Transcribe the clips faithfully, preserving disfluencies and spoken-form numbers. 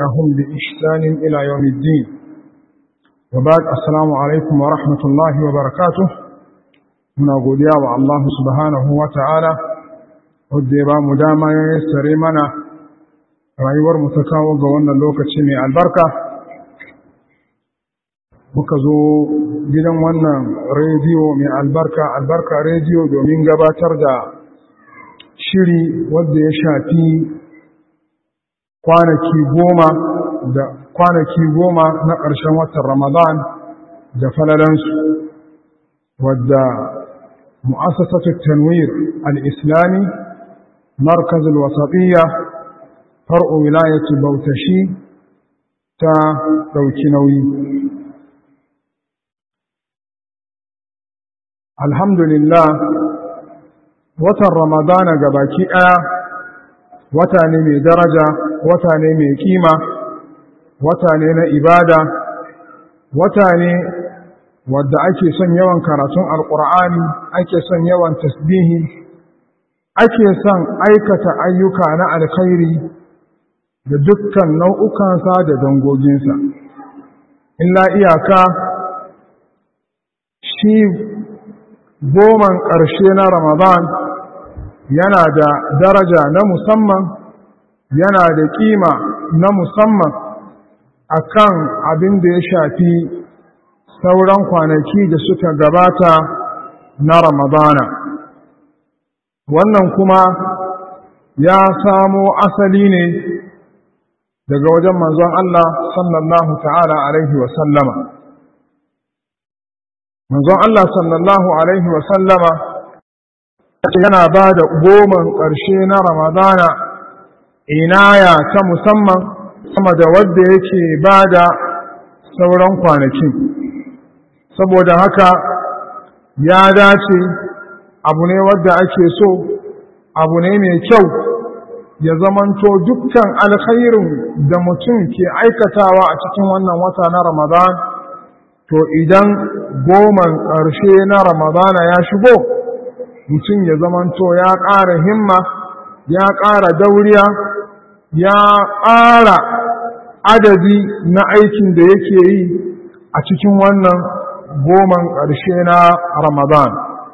تبعهم بإحسان إلى يوم الدين. وبعد السلام عليكم ورحمة الله وبركاته. من أقول يا الله سبحانه وتعالى وديبا مداما يسري منا rayuwar mu ta kawo ga wannan lokaci mai albarka muka zo gidan wannan rediyo mai albarka albarka rediyo domin gabatar da shiri wanda ya shafi kwanaki goma da kwanaki goma na ƙarshen watan Ramadan da falalansu wadda mu'assasatu tanwir al-islami markaz al-wasatiyya far'u wilayatu bautashi ta ɗauki nauyi. Alhamdulillah watan Ramadana gabaki ɗaya wata ne mai daraja, wata ne mai kima, wata ne na ibada, wata ne wadda ake son yawan karatun alƙur'ani, ake son yawan tasbihi, ake son aikata ayyuka na alkhairi da dukkan nau'ukansa da dangoginsa. Illa iyaka shi goman ƙarshe na Ramadan yana da daraja na musamman, yana da ƙima na musamman akan abin da ya shafi sauran kwanaki da suka gabata na Ramadana. Wannan kuma ya samo asali ne daga wajen manzon Allah sallallahu ta'ala alaihi wa sallama. Manzon Allah sallallahu alaihi wa sallama yana ba da goman ƙarshe na Ramadana inaya ta musamman sama da wadda yake ba da sauran kwanakin. Saboda haka ya dace abu ne wadda ake so, abu ne mai kyau ya zamanto dukkan alkhairin da mutum ke aikatawa a cikin wannan wata na Ramadan, to idan goman ƙarshe na Ramadana ya shigo, mutum ya zamanto ya ƙara himma, ya ƙara dauriya, ya ƙara adadi na aikin da yake yi a cikin wannan goman ƙarshe na Ramadan.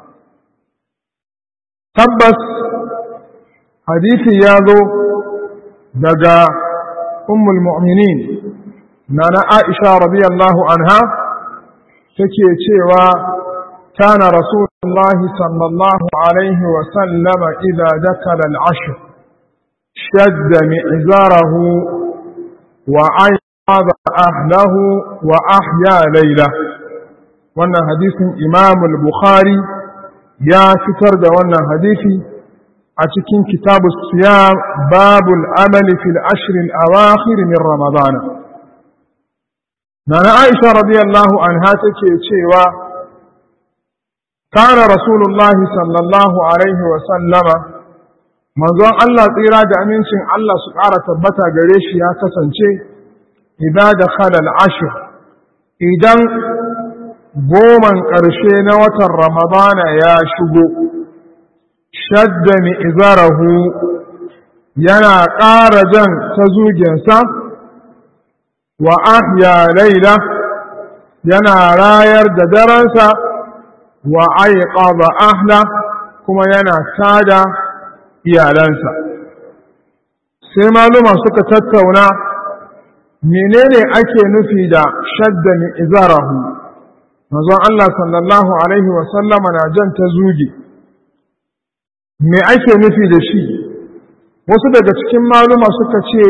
Tabbas hadisi ya zo daga ummul mu'minin nana Aisha radiyallahu anha take cewa kana rasulullah sallallahu alaihi wa sallam idza dakala al-ashr shadda mi'zarahu wa ayyada ahlahu wa ahya layla. Wannan hadisin Imam al-Bukhari ya fitar da wannan hadisi a cikin kitabu siyam babul amali fil ashr al awakhir min ramadana. Nana Aisha radiyallahu anha take cewa kana rasulullah sallallahu alaihi wa sallama manzon Allah tsira da amincin Allah su ƙara tabbata gare shi ya kasance idan dakhala al ashr idan goman ƙarshe na watan ramadana ya shigo shadda mi'zarahu yana ƙara jan ta zugensa wa ahya laila yana rayar da daransa wa aiqadha ahla kuma yana tada iyalansa. Sai maluma suka tattauna menene ake nufi da shadda mi'zarahu. Manzon Allah sallallahu alaihi wa sallama na jan ta zuge. Me ake nufi da shi? Wasu daga cikin maluma suka ce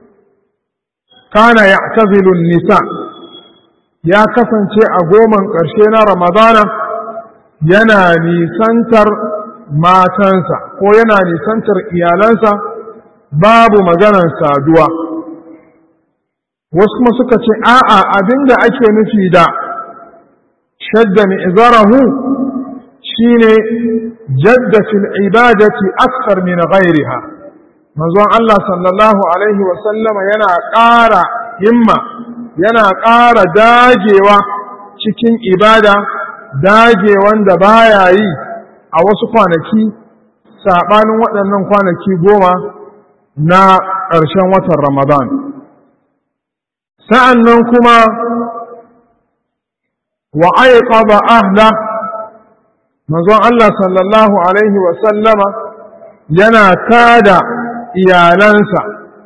kana ya'tazilu nisa, ya kasance a goman ƙarshe na Ramadana yana nisantar matansa ko yana nisantar iyalansa babu maganar saduwa. Wasu kuma suka ce a'a abinda ake nufi da shadda mi'zarahu shine jadda fil ibadati akthar min ghayriha. Manzon Allah sallallahu alaihi wa sallama yana ƙara himma, yana ƙara dagewa cikin ibada, dagewan da baya yi a wasu kwanaki saɓanin waɗannan kwanaki goma na ƙarshen watan Ramadan. sa'annan kuma wa aiqaba ahla manzon Allah sallallahu alaihi wa sallama yana tada iyalansa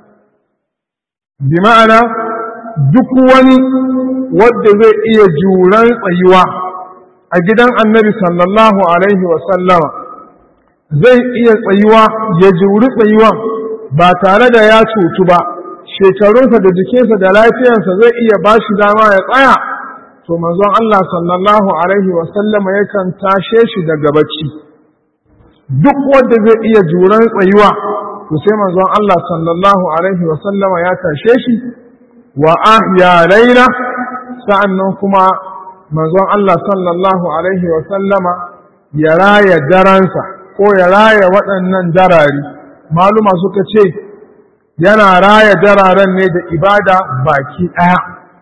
bi ma'ana duk wani wanda zai iya juran tsayuwa a gidan annabi sallallahu alaihi wa sallama zai iya tsayuwa ya juri tsayuwa ba tare da ya cutu ba shekarunsa da jikinsa da lafiyarsa zai iya ba shi dama ya tsaya to manzon Allah sallallahu alaihi wa sallama yakan tashe shi daga bacci duk wanda zai iya juran tsayuwa to sai manzon Allah sallallahu alaihi wa sallama ya tashe shi wa ahya laila sa'annan kuma manzon Allah sallallahu alaihi wa sallama ya raya daransa ko ya raya waɗannan darari maluma suka ce yana raya dararen ne da ibada baki ɗaya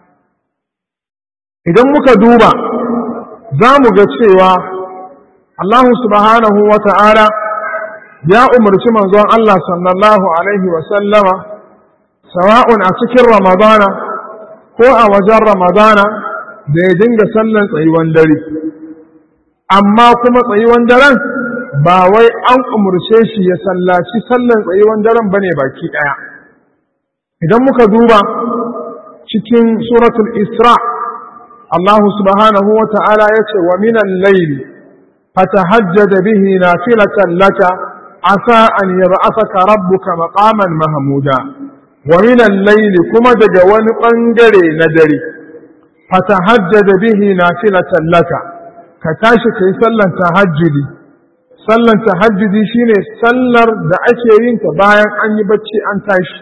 idan muka duba za mu ga cewa Allah subhanahu wa ta'ala ya umarci manzon Allah sallallahu alaihi wa sallama sawa'un a cikin ramadana ko a wajen ramadana da ya dinga sallan tsayuwan dare amma kuma tsayuwan daren ba wai an umurce shi ya sallaci sallan tsayuwan daren bane baki daya idan muka duba cikin suratul isra Allah subhanahu wa ta'ala yace wa minal layli fatahajjad bihi nafilatan laka asa an yab'athaka rabbuka maqaman mahmuda wa minal layli kuma daga wani bangare na dare fatahajjad bihi nafilatan laka ka tashi kai sallan tahajjudi sallan tahajjudi shine sallar da ake yin ta bayan an yi bacci an tashi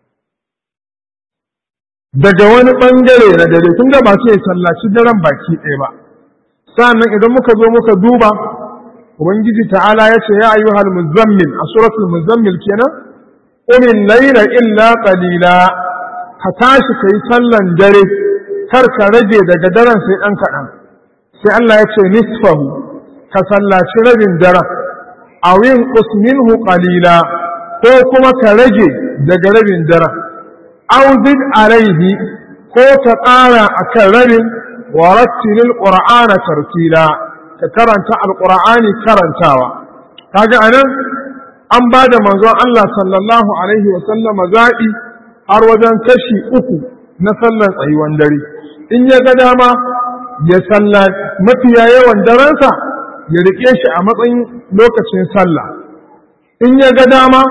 daga wani bangare na dare kun ga ba sai sallaci daren baki ɗaya ba sannan idan muka zo muka duba ubangiji ta'ala ya ce ya ayyuhal muzammil a suratul muzammil kenan qumil layla illa qalila ka tashi kai sallan dare kar ka rage daga daren sai dan kaɗan sai Allah ya ce nisfahu ka sallaci rabin daren aw yinqus minhu qalila ko kuma ka rage daga rabin daren aw zid alayhi ko ka ƙara akan rabin wa rattilil qur'ana tartila ka karanta alqur'ani karantawa kaga anan an bada manzon Allah sallallahu alaihi wa sallama zabi har wajen kashi uku na sallar tsayuwan dare in ya ga dama ya salla mafiya yawan daransa ya rike shi a matsayin lokacin sallah in ya ga dama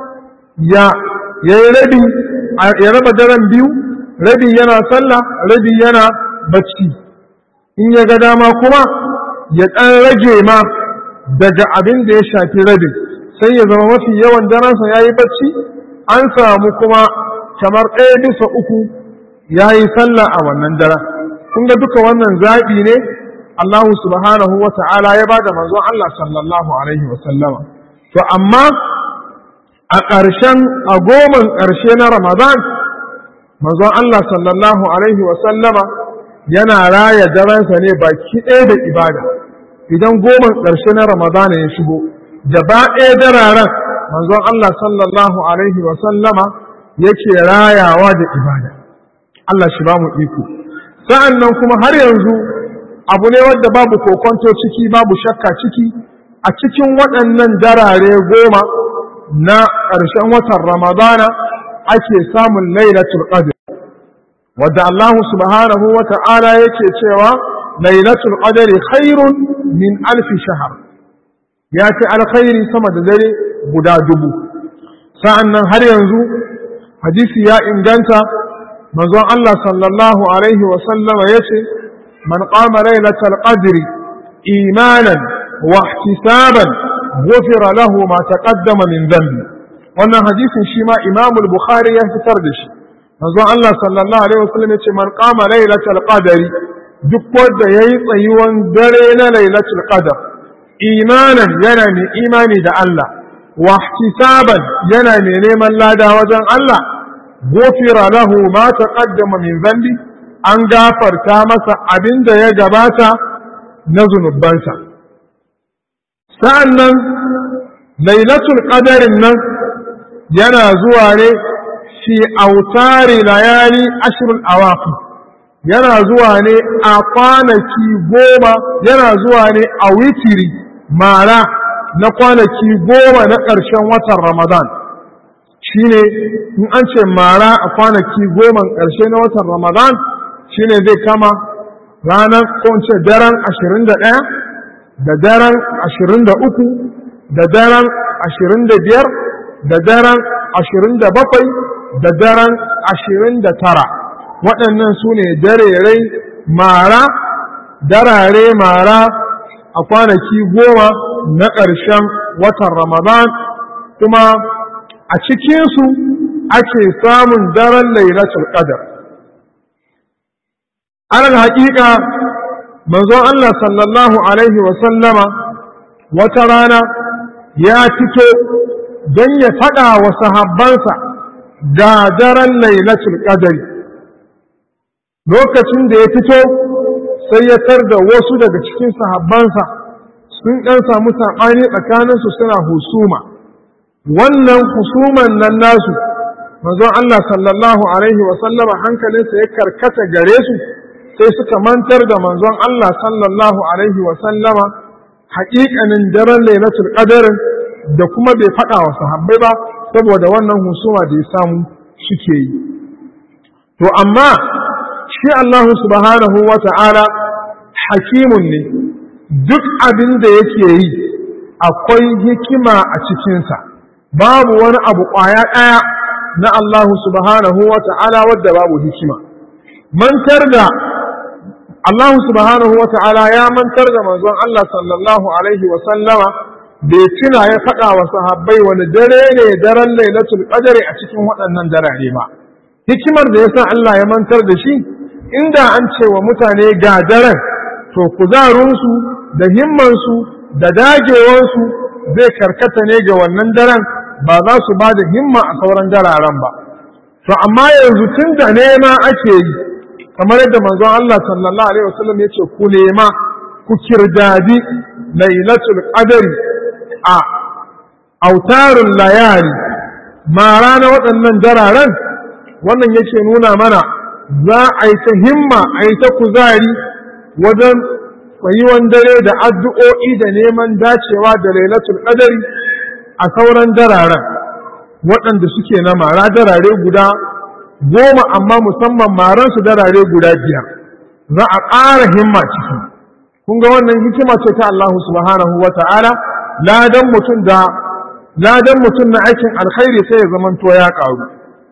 ya yayi rabi ya raba daren biyu rabi yana sallah rabi yana bacci in ya ga dama kuma ya ɗan rage ma daga abin da ya shafi rabin sai ya zama mafi yawan daransa ya yi bacci an samu kuma kamar ɗaya bisa uku ya yi sallah a wannan daren kun ga duka wannan zaɓi ne Allah subhanahu wa ta'ala ya ba da manzon Allah sallallahu alaihi wa sallama to amma a ƙarshen a goman ƙarshe na Ramadan manzon Allah sallallahu alaihi wa sallama yana raya daransa ne baki ɗaya da ibada idan goman ƙarshe na Ramadan ya shigo gaba ɗaya dararen manzon Allah sallallahu alaihi wa sallama yake rayawa da ibada Allah shi ba mu iko sa'an nan kuma har yanzu abu ne wanda babu kokonto ciki babu shakka ciki a cikin waɗannan darare goma na ƙarshen watan Ramadana ake samun lailatul qadr wadda Allah subhanahu wa ta'ala yake cewa lailatul qadr khairun min alf shahr ya ce alkhairi sama da dare guda dubu sa'annan har yanzu hadisi ya inganta manzon Allah sallallahu alaihi wa sallama yace man qama lailatul qadr imanan wa ihtisaban غفر له ما تقدم من ذنبه wannan hadisin shi ma Imam al-Bukhari ya fitar da shi manzon Allah sallallahu alaihi wasallam yace man qama lailatul qadri duk wanda yayi tsayuwan dare na lailatul qadr imanan yana mai imani da Allah wa ihtisaban yana mai neman lada wajen Allah gufira lahu ma taqaddama min dhanbi an gafarta masa abinda ya gabata na zunubansa sa'annan lailatul qadarin nan yana zuwa ne fi autari layali ashrul awaqi yana zuwa ne a kwanaki goma yana zuwa ne a witiri mara na kwanaki goma na ƙarshen watan Ramadan shine in an ce mara a kwanaki goma ƙarshe na watan Ramadan shine zai kama ranar ko in ce daren ashirin da ɗaya da daren ashirin da uku da daren ashirin da biyar da daren ashirin da bakwai da daren ashirin da tara waɗannan su ne darerai mara darare mara a kwanaki goma na ƙarshen watan Ramadan kuma a cikinsu ake samun daren lailatul qadr alal haƙiƙa manzon Allah sallallahu alaihi wa sallama wata rana ya fito don ya faɗa wa sahabbansa ga daren lailatul qadr lokacin da ya fito sai ya tar da wasu daga cikin sahabbansa sun ɗan samu saɓani tsakaninsu suna husuma wannan husuman nan nasu manzon Allah sallallahu alaihi wa sallama hankalinsa ya karkata gare su sai suka mantar da manzon Allah sallallahu alaihi wa sallama haƙiƙanin daren lailatul qadr da kuma bai faɗa wa sahabbai ba saboda wannan husuma da ya samu suke yi to amma shi Allah subhanahu wa ta'ala hakimun ne duk abin da yake yi akwai hikima a cikinsa babu wani abu ƙwaya ɗaya na Allah subhanahu wa ta'ala wadda babu hikima mantar da Allah subhanahu wa ta'ala ya mantar da manzon Allah sallallahu alaihi wa sallama bai tuna ya faɗa wa sahabbai wani dare ne daren lailatul qadr a cikin waɗannan darare ba hikimar da yasa Allah ya mantar da shi inda an ce wa mutane ga daren to kuzarinsu da himmansu da dagewarsu zai karkata ne ga wannan daren ba za su ba da himma a sauran dararen ba to amma yanzu tun da nema ake yi kamar yadda manzon Allah sallallahu alaihi wasallam ya ce ku nema ku kirdadi lailatul qadr a autarul layali ma rana waɗannan dararen wannan yake nuna mana za a yi ta himma a yi ta kuzari wajen tsayuwan dare da addu'o'i da neman dacewa da lailatul qadr a sauran dararen waɗanda suke na mara darare guda goma amma musamman maransu darare guda biyar za a ƙara himma ciki kun ga wannan hikima ce ta Allah subhanahu wa ta'ala ladan mutum da ladan mutum na aikin alkhairi sai ya zamanto ya ƙaru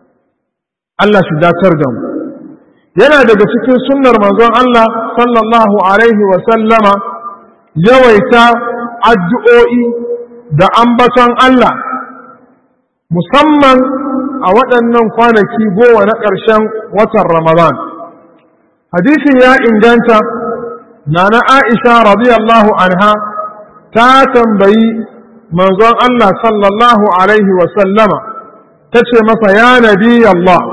Allah shi datar da mu yana daga cikin sunnar manzon Allah sallallahu alaihi wa sallama yawaita addu'o'i da ambaton Allah musamman a waɗannan kwanaki goma na ƙarshen watan Ramadan hadisin ya inganta nana Aisha radiyallahu anha ta tambayi manzon Allah sallallahu alaihi wa sallama tace masa ya nabi Allah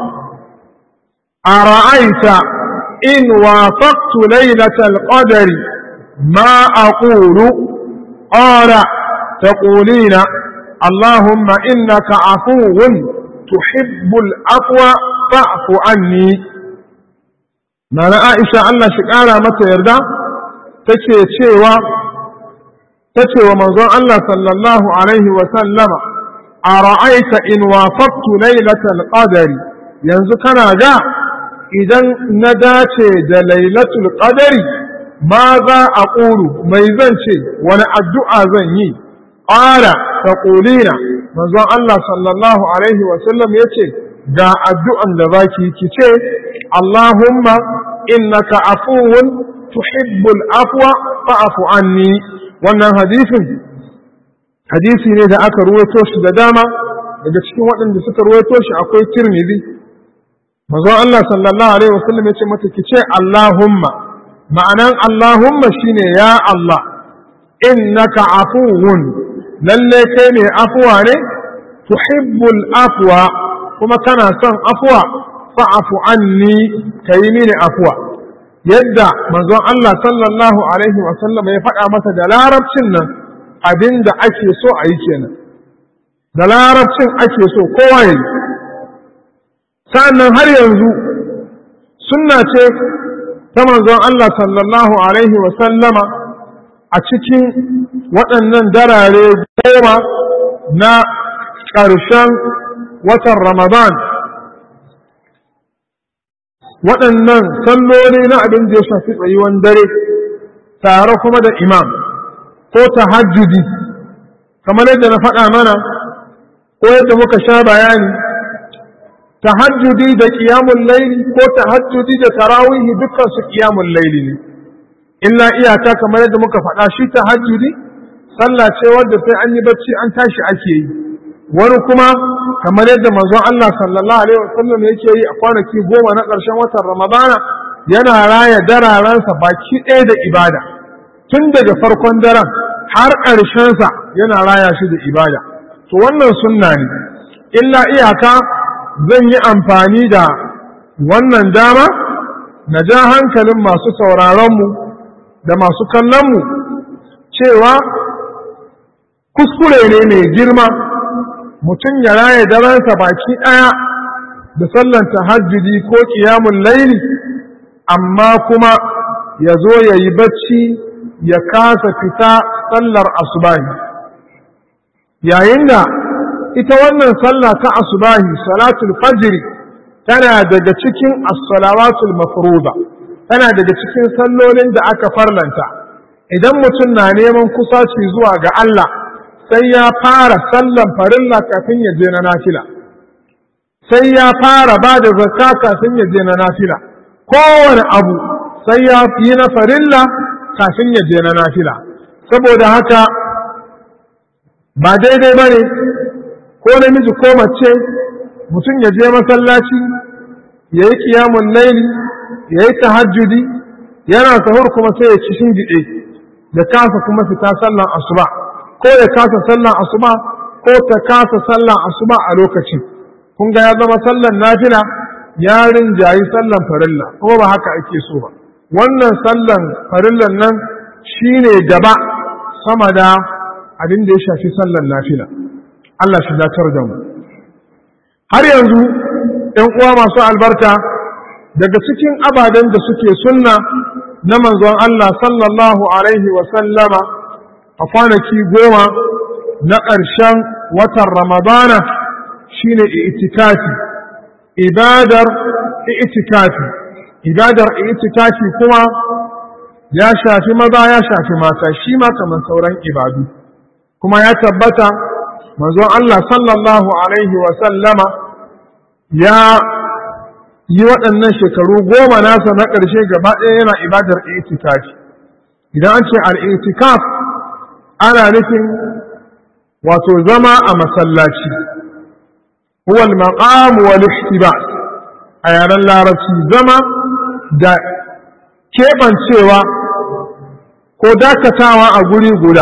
أرأيت إن وافقت ليلة القدر ما أقول قال تقولين اللهم إنك عفو تحب العفو فاعف عني ما لا عائشة الله شكارا متى يرضى تكي تشيوا تشيوا منظور الله صلى الله عليه وسلم أرأيت إن وافقت ليلة القدر ينزكنا جاء idan na dace da lailatul qadari ma za a ƙuru mai zan ce wani addu'a zan yi ƙara ta ƙulina manzon Allah sallallahu alaihi wasallam ya ce ga addu'an da za ki ki ce Allahumma innaka afuwun tuhibbul afwa fa'afu anni wannan hadisin hadisi ne da aka ruwaito shi da dama daga cikin waɗanda suka ruwaito shi akwai Tirmidhi manzon Allah sallallahu alaihi wasallam ya ce mata ki ce Allahumma ma'anan Allahumma shine ya Allah innaka afuwun lalle kai ne afuwa ne tuhibbul afwa kuma kana son afuwa fa'afu anni kai mini afuwa yadda manzon Allah sallallahu alaihi wasallam ya faɗa masa da larabcin nan abinda ake so a yi kenan da larabcin ake so kowa yi sa'annan har yanzu sunna ce ta manzon Allah sallallahu alaihi wa sallama a cikin waɗannan darare goma na ƙarshen watan Ramadan, waɗannan salloli na abin da ya shafi tsayuwan dare tare kuma da imam ko tahajjudi kamar yadda na faɗa mana ko yadda muka sha bayani. Tahajjudi da qiyamul layli ko tahajjudi da tarawihi dukkan su qiyamul layli ne, illa iyaka kamar yadda muka faɗa shi tahajjudi sallah ce wadda sai an yi bacci an tashi ake yi, wani kuma kamar yadda manzon Allah sallallahu alaihi wasallam yake yi a kwanaki goma na ƙarshen watan Ramadana yana raya dararansa baki ɗaya da ibada, tun daga farkon daren har ƙarshensa yana raya shi da ibada. To wannan sunna ne, illa iyaka zan yi amfani da wannan dama na ja hankalin masu sauraronmu da masu kallonmu cewa kuskure ne mai girma mutum ya raya daransa baki ɗaya da sallan tahajjudi ko ƙiyamun laili, amma kuma ya zo ya yi bacci ya kasa fita sallar asubahi, yayin da ita wannan sallah ta asubahi salatul fajri tana daga cikin as-salawatul mafruḍa, tana daga cikin sallolin da aka farlanta. Idan mutum na neman kusaci zuwa ga Allah sai ya fara sallan farilla kafin ya je na nafila, sai ya fara ba da zakka kafin ya je na nafila, kowane abu sai ya yi na farilla kafin ya je na nafila. Saboda haka ba daidai ba ne ko namiji ko mace mutum ya je masallaci ya yi kiyamun laili ya yi tahajjudi yana sahur kuma sai ya ci shingiɗe ya kasa kuma fita sallan asuba, ko ya kasa sallan asuba ko ta kasa sallan asuba a lokaci. Kun ga ya zama sallan nafila ya rinjayi sallan farilla, kuma ba haka ake so ba. Wannan sallan farillan nan shine gaba sama da abin da ya shafi sallan nafila. Allah shi dacar da mu. Har yanzu ‘yan uwa masu albarka daga cikin ababen da suke sunna na manzon Allah sallallahu alaihi wa sallama a kwanaki goma na ƙarshen watan Ramadana shine itikafi, ibadar itikafi. Ibadar itikafi kuma ya shafi maza ya shafi mata, shi ma kamar sauran ibadu, kuma ya tabbata manzon Allah sallallahu alaihi wa sallama ya yi waɗannan shekaru goma nasa na ƙarshe gaba ɗaya yana ibadar itikafi. Idan an ce al'itikaf ana nufin wato zama a masallaci, huwal maqam wal ihtibas a yaren larabci, zama da keɓancewa ko dakatawa a guri guda.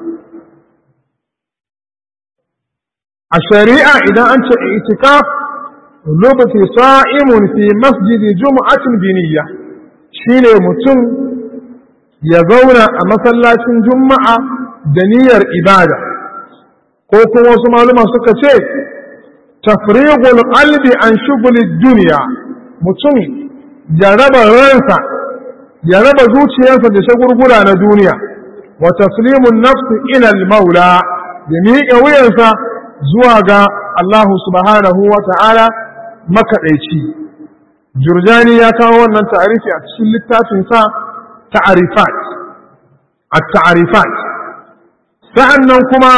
A shari'a idan an ce itikaf lubti sa'imun fi masjidi jumu'atin biniyya, shine mutum ya zauna a masallacin juma'a da niyyar ibada, ko kuma wasu maluma suka ce tafrighul qalbi an shughulid dunya, mutum ya raba ransa ya raba zuciyarsa da shagurgura na duniya, wa taslimun nafsi ila al-maula, ya miƙa wuyansa zuwa ga Allah subhanahu wa ta'ala makaɗaici. Jurjani ya kawo wannan ta'arifi a cikin littafinsa ta'arifat, at-ta'arifat. Sa'an nan kuma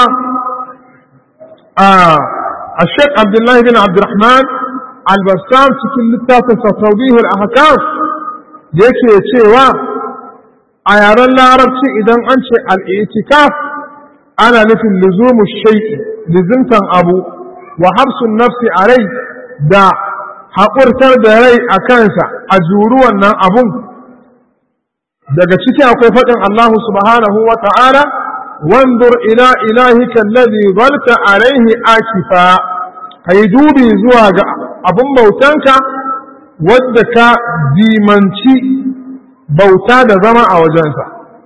a Sheikh Abdullahi bin Abdurrahman al-Bassam cikin littafinsa Tawdihul Ahkam yake cewa a yaren larabci idan an ce al-i'tikaf ana nufin luzumu shay'i, lizimtan abu, wa habsun nafsi a rai da haƙurtar da rai a kansa a juru wannan abun. Daga ciki akwai faɗin Allah subhanahu wa ta'ala, wandur ila ilahika alladhi zalta alaihi akifa, kai dubi zuwa ga abun bautanka wadda ka dimanci bauta da zama a wajensa.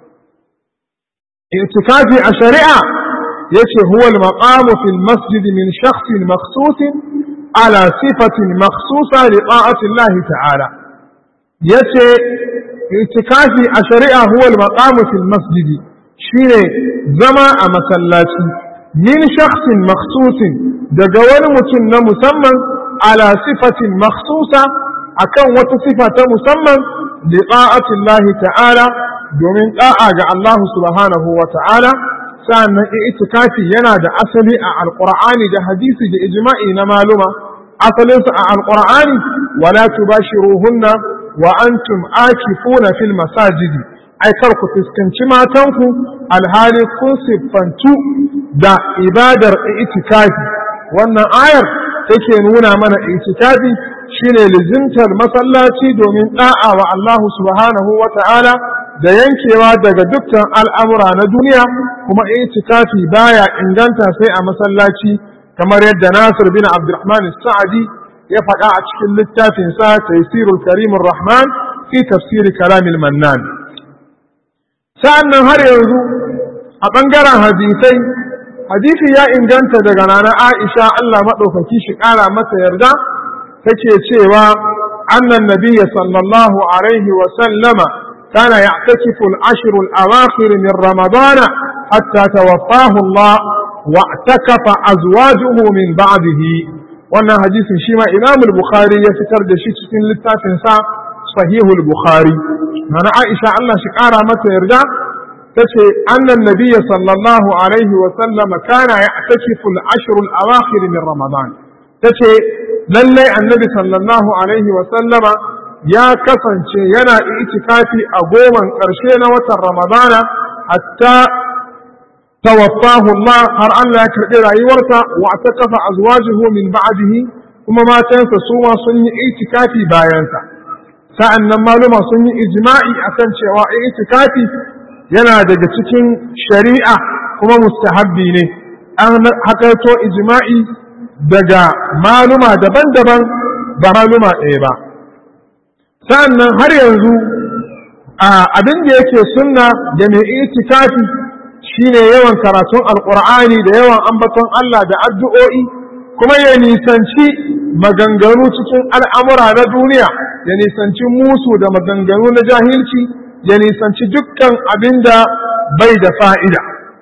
Itikafi a shari'a yace huwa al-maqamu fil masjid min shakhsin makhsusin على صفة مخصوصة لطاعة الله تعالى يتي اعتكافي الشريعة هو المقام في المسجد شيني زما مسلاتي من شخص مخصوص دقوان متن مسمى على صفة مخصوصة أكن وتصفة مسمى لطاعة الله تعالى domin da'a ga Allah subhanahu wa ta'ala sa'annan itikafi yana da asali a alqur'ani da hadisi da ijma'i na maluma asalinsa a alqur'ani wala tubashiruhunna wa antum akifuna fil masajidi ai kar ku fuskanci matanku alhali kun siffantu da ibadar itikafi wannan ayar take nuna mana itikafi shine lizimtar masallaci domin da'a wa Allah subhanahu wa ta'ala da yankewa daga dukkan al'amura na duniya kuma itikafi baya inganta sai a masallaci kamar yadda Nasir bin Abdurrahman Sa'adi ya faɗa a cikin littafinsa Taysirul Karimur Rahman fi tafsiri Kalamil Mannan. Sa'annan har yanzu a ɓangaren hadisai, hadisi ya inganta daga nana Aisha Allah maɗaukaki shi ƙara mata yarda take cewa annan nabiyya sallallahu alaihi wa sallama كان يعتكف العشر الأواخر من رمضان حتى توفاه الله واعتكف أزواجه من بعده وانا حديث شيما إمام البخاري يفتر دشيت في للتافنسا صحيح البخاري أنا عائشة الله شكارا متى يرجع تشي أن النبي صلى الله عليه وسلم كان يعتكف العشر الأواخر من رمضان تشي للي النبي صلى الله عليه وسلم ya kasance yana itikafi a goman ƙarshe na watan Ramadana hatta tawaffahu Allah har Allah ya karɓi rayuwarsa wa ta kafa azwajuhu min ba'dihi kuma matansa su ma sun yi itikafi bayansa sa'annan maluma sun yi ijma'i akan cewa itikafi yana daga cikin shari'a kuma mustahabbi ne an hakaito ijma'i daga maluma daban-daban ba maluma ɗaya ba sa'annan har yanzu abin da yake sunna da mai itikafi shine yawan karatun alqur'ani da yawan ambaton Allah da addu'o'i kuma ya nisanci maganganu cikin al'amura na duniya ya nisanci musu da maganganu na jahilci ya nisanci dukkan abin da bai da fa'ida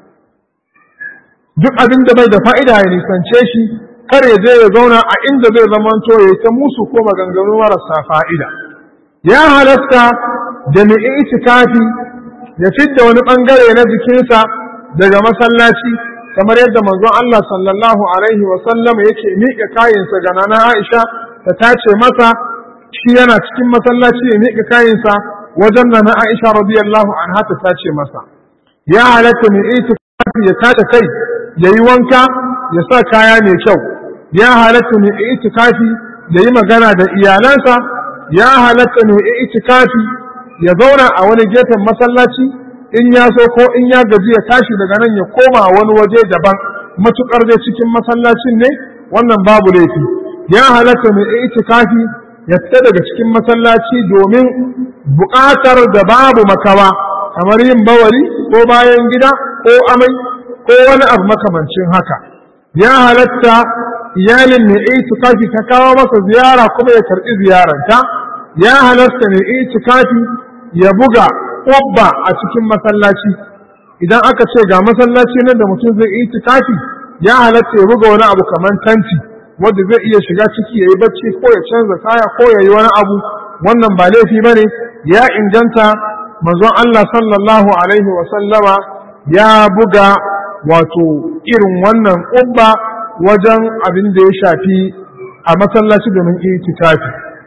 duk abin da bai da fa'ida ya nisance shi kar ya je ya zauna a inda zai zamanto ya ta musu ko maganganu marasa fa'ida ya halatta da mai itikafi ya fidda wani bangare na jikinsa daga masallaci kamar yadda manzon Allah sallallahu alaihi wa sallam yake miƙa kayansa ga nana Aisha ta tace masa shi yana cikin masallaci ya miƙa kayansa wajen nana Aisha radiyallahu anha ta tace masa ya halatta mai itikafi ya tace kai yayi wanka ya sa kaya mai kyau ya halatta mai itikafi yayi magana da iyalansa ya halatta mai itikafi ya zauna a wani gefen masallaci in ya so ko in ya gaji ya tashi daga nan ya koma wani waje daban matukar dai cikin masallacin ne wannan babu laifi ya halatta mai itikafi ya fita daga cikin masallaci domin buƙatar da babu makawa kamar yin bawali ko bayan gida ko amai ko wani abu makamancin haka ya halatta iyalin mai itikafi ta kawo masa ziyara kuma ya karɓi ziyararta ya halatta mai itikafi ya buga ƙubba a cikin masallaci idan aka ce ga masallaci nan da mutum zai itikafi ya halatta ya buga wani abu kamar tanti wanda zai iya shiga ciki ya yi bacci ko ya canza kaya ko ya yi wani abu wannan ba laifi ba ne ya inganta manzon Allah sallallahu alaihi wa sallama ya buga wato irin wannan ƙubba wajen abin da ya shafi a masallaci domin itikafi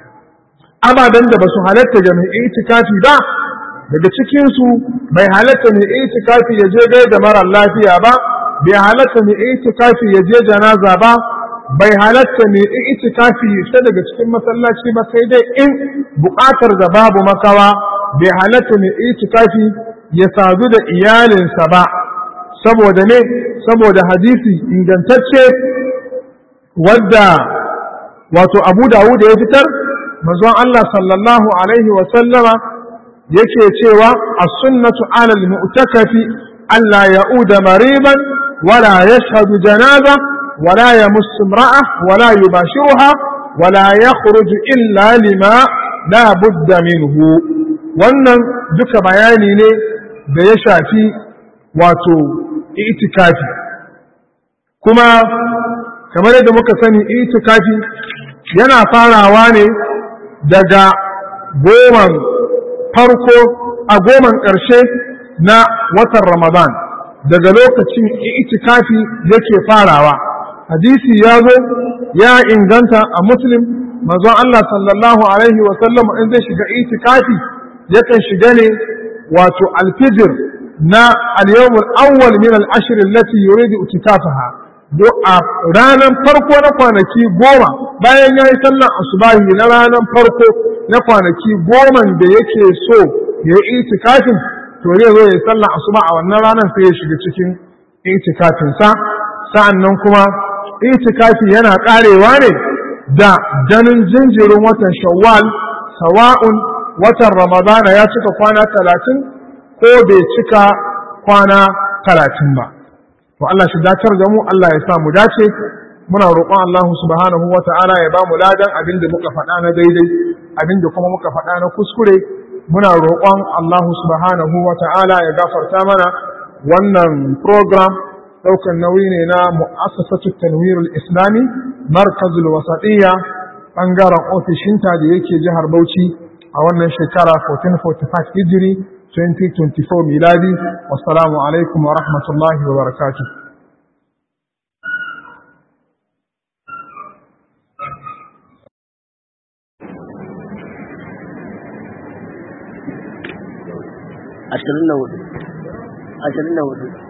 ababen da ba su halatta ga mai itikafi ba daga cikinsu bai halatta mai itikafi ya je gai da mara lafiya ba bai halatta mai itikafi ya je janaza ba bai halatta mai itikafi ya fita daga cikin masallaci ba sai dai in buƙatar da babu makawa bai halatta mai itikafi ya sadu da iyalinsa ba saboda ne saboda hadisi ingantacce wadda wato Abu Dawud ya fitar manzon Allah sallallahu alaihi wa sallama yake cewa as-sunnatu 'ala al-mu'takafi alla ya'uda mariban wala yashhadu janaza ولا يمس امرأة ولا يباشرها ولا يخرج إلا لما لا بد منه. wannan duka bayani ne da ya shafi wato itikafi. Kuma kamar yadda muka sani itikafi yana farawa ne daga goman farko a goman ƙarshe na watan Ramadan, daga lokacin itikafi yake farawa. Hadisi ya zo ya inganta a Muslim, manzon Allah sallallahu alaihi wa sallam in zai shiga itikafi yakan shiga ne wato alfijir na al-yawmul awwal min al-ashr allati yuridu itikafaha, do a ranar farko na kwanaki goma bayan ya yi sallan asubahi na ranar farko na kwanaki goman da yake so ya yi itikafin, to zai zo ya yi sallan asuba a wannan ranar sai ya shiga cikin itikafinsa. Sa'an nan kuma itikafi yana ƙarewa ne da ganin jinjirin watan shawwal, sawa'un watan ramadana ya cika kwana talatin ko bai cika kwana talatin ba. To Allah shi dacar da mu, Allah ya sa mu dace. Muna roƙon Allah subhanahu wa ta'ala ya ba mu ladan abin da muka faɗa na daidai, abin da kuma muka faɗa na kuskure. Muna roƙon Allah subhanahu wa ta'ala ya gafarta mana. Wannan program ɗaukan nauyi ne na mu'assasatu tanwirul islami markazul wasatiyya ɓangaren ofishinta da yake jihar Bauchi a wannan shekara fourteen forty-five hijiri twenty twenty-four miladi. Wassalamu alaikum wa rahmatullahi wa barakatuh. ashirin da hudu ashirin da hudu